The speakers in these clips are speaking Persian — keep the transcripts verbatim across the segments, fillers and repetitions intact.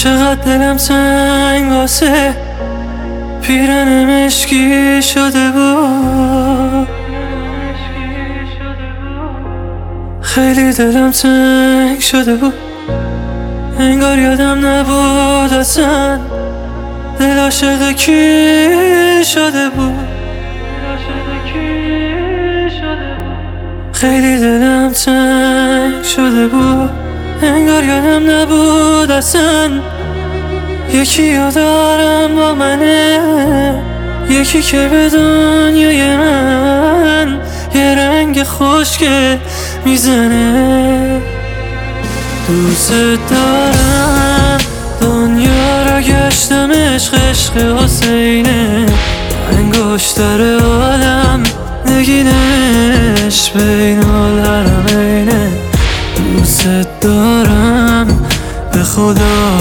چقدر دلم تنگ واسه پیرن مشکی شده بود، خیلی دلم تنگ شده بود. انگار یادم نبود اصلا دل عاشق کی شده بود. خیلی دلم تنگ شده بود. انگار یادم نبود اصلا یکی رو دارم با منه، یکی که به دنیای من یه رنگ خوشگل میزنه. دوست دارم دنیا را گشتم، عشق عشق حسینه، انگشتر عالم نگینش بین الحرمینه. دوست دارم به خدا،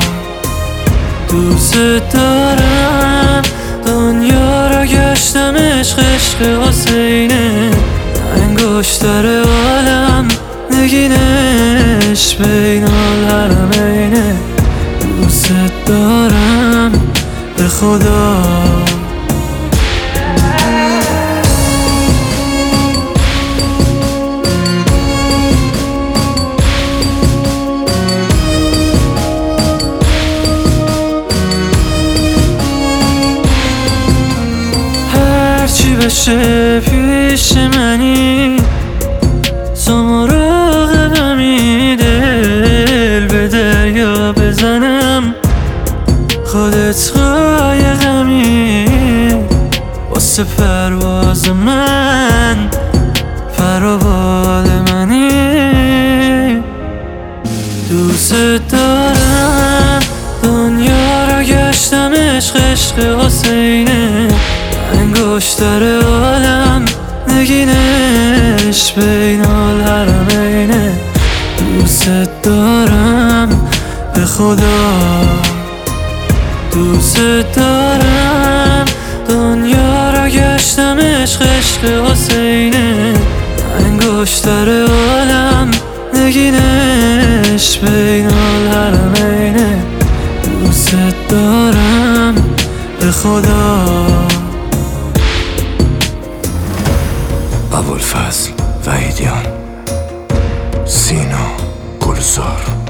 دوست دارم دنیا را گشتم، عشق عشق حسینه، انگشتر عالم نگینش بین الحرمینه. دوست دارم به خدا. هرچی بشه پیش منی تو مراقبمی، دل به دریا بزنم خودت قایقمی، واسه پرواز من فراوال منی. دوست دارم دنیا را گشتم، عشق عشق حسینه، انگشتر عالم نگینش بین الحرمینه. دوست دارم به خدا، دوست دارم دنیا را گشتم، عشق عشق حسینه، انگشتر عالم نگینش بین الحرمینه. دوست دارم به خدا. ابوالفضل وحیدیان، سینا گلزار.